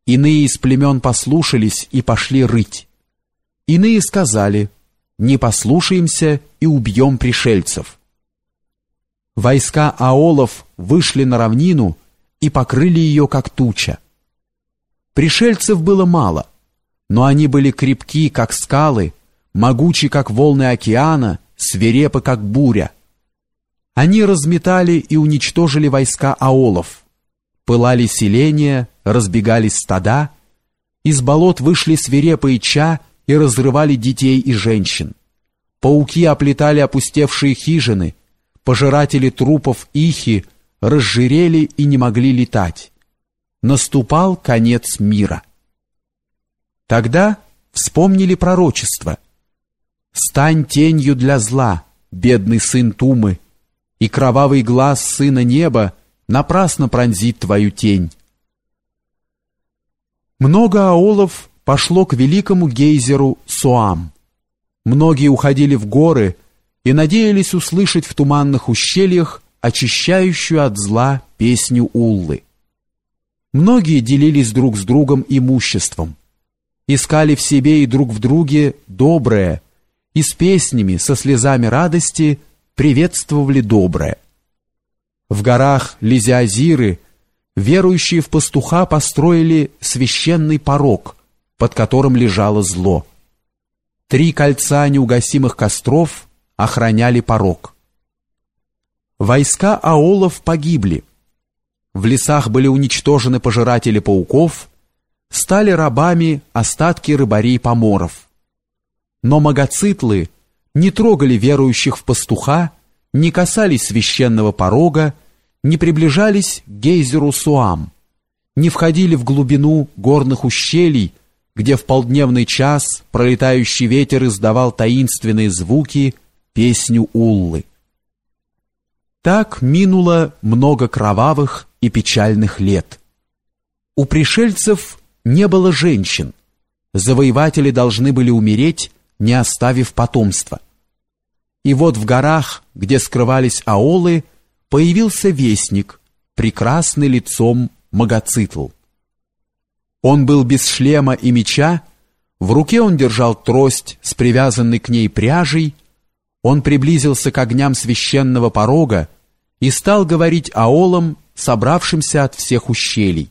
Иные из племен послушались и пошли рыть. Иные сказали: не послушаемся и убьем пришельцев. Войска аолов вышли на равнину и покрыли ее как туча. Пришельцев было мало, но они были крепки, как скалы, могучи, как волны океана, свирепы, как буря. Они разметали и уничтожили войска аолов. Пылали селения, разбегались стада, из болот вышли свирепые ча и разрывали детей и женщин. Пауки оплетали опустевшие хижины, пожиратели трупов ихи разжирели и не могли летать. Наступал конец мира. Тогда вспомнили пророчество: «Стань тенью для зла, бедный сын Тумы, и кровавый глаз сына неба напрасно пронзит твою тень». Много аолов пошло к великому гейзеру Соам. Многие уходили в горы и надеялись услышать в туманных ущельях очищающую от зла песню Уллы. Многие делились друг с другом имуществом, искали в себе и друг в друге доброе, и с песнями, со слезами радости приветствовали доброе. В горах Лизиазиры верующие в пастуха построили священный порог, под которым лежало зло. 3 кольца неугасимых костров охраняли порог. Войска аолов погибли. В лесах были уничтожены пожиратели пауков, стали рабами остатки рыбарей-поморов. Но магоцитлы не трогали верующих в пастуха, не касались священного порога, не приближались к гейзеру Соам, не входили в глубину горных ущелий, где в полдневный час пролетающий ветер издавал таинственные звуки, песню Уллы. Так минуло много кровавых и печальных лет. У пришельцев не было женщин. Завоеватели должны были умереть, не оставив потомства. И вот в горах, где скрывались аолы, появился вестник, прекрасный лицом Магоцитл. Он был без шлема и меча, в руке он держал трость с привязанной к ней пряжей. Он приблизился к огням священного порога и стал говорить аолам, собравшимся от всех ущелий: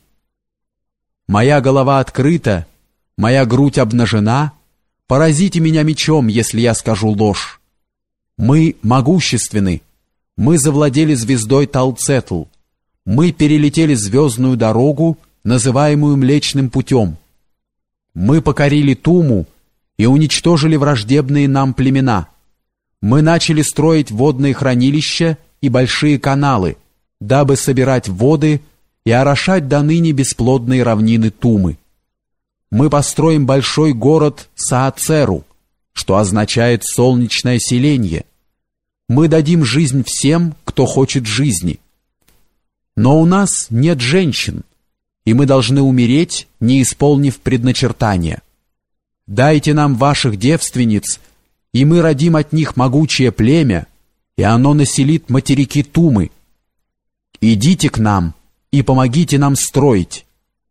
«Моя голова открыта, моя грудь обнажена, поразите меня мечом, если я скажу ложь. Мы могущественны, мы завладели звездой Талцетл, мы перелетели звездную дорогу, называемую Млечным путем. Мы покорили Туму и уничтожили враждебные нам племена. Мы начали строить водные хранилища и большие каналы, дабы собирать воды и орошать до ныне бесплодные равнины Тумы. Мы построим большой город Саацеру, что означает солнечное селение. Мы дадим жизнь всем, кто хочет жизни. Но у нас нет женщин, и мы должны умереть, не исполнив предначертания. Дайте нам ваших девственниц, и мы родим от них могучее племя, и оно населит материки Тумы. Идите к нам и помогите нам строить».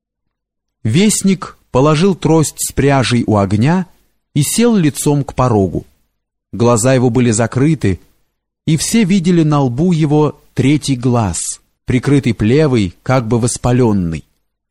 Вестник положил трость с пряжей у огня и сел лицом к порогу. Глаза его были закрыты, и все видели на лбу его 3-й глаз, прикрытый плевой, как бы воспаленный.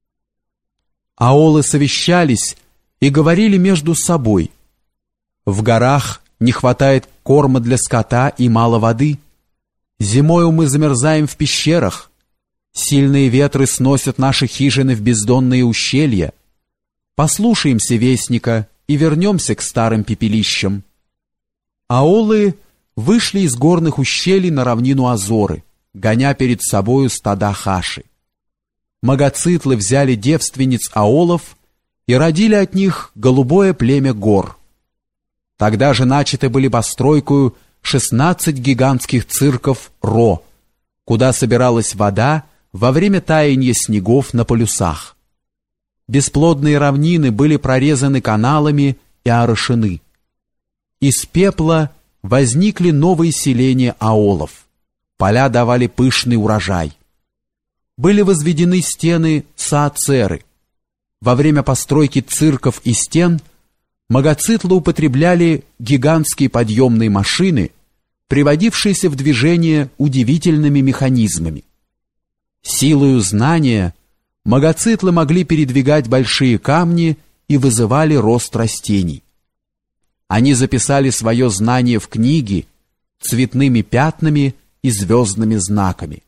Аолы совещались и говорили между собой: «В горах не хватает корма для скота и мало воды. Зимою мы замерзаем в пещерах. Сильные ветры сносят наши хижины в бездонные ущелья. Послушаемся вестника и вернемся к старым пепелищам». Аолы вышли из горных ущелий на равнину Азоры, гоня перед собою стада хаши. Магоцитлы взяли девственниц аолов и родили от них голубое племя гор. Тогда же начаты были постройкою 16 гигантских цирков Ро, куда собиралась вода во время таяния снегов на полюсах. Бесплодные равнины были прорезаны каналами и орошены. Из пепла возникли новые селения аолов. Поля давали пышный урожай. Были возведены стены Саацеры. во время постройки цирков и стен магоцитлы употребляли гигантские подъемные машины, приводившиеся в движение удивительными механизмами. Силою знания магоцитлы могли передвигать большие камни и вызывали рост растений. Они записали свое знание в книги цветными пятнами и звездными знаками.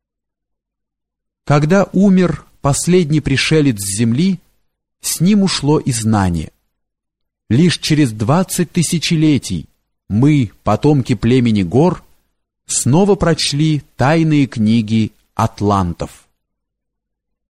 Когда умер последний пришелец с земли, с ним ушло и знание. Лишь через 20 тысячелетий мы, потомки племени гор, снова прочли тайные книги атлантов.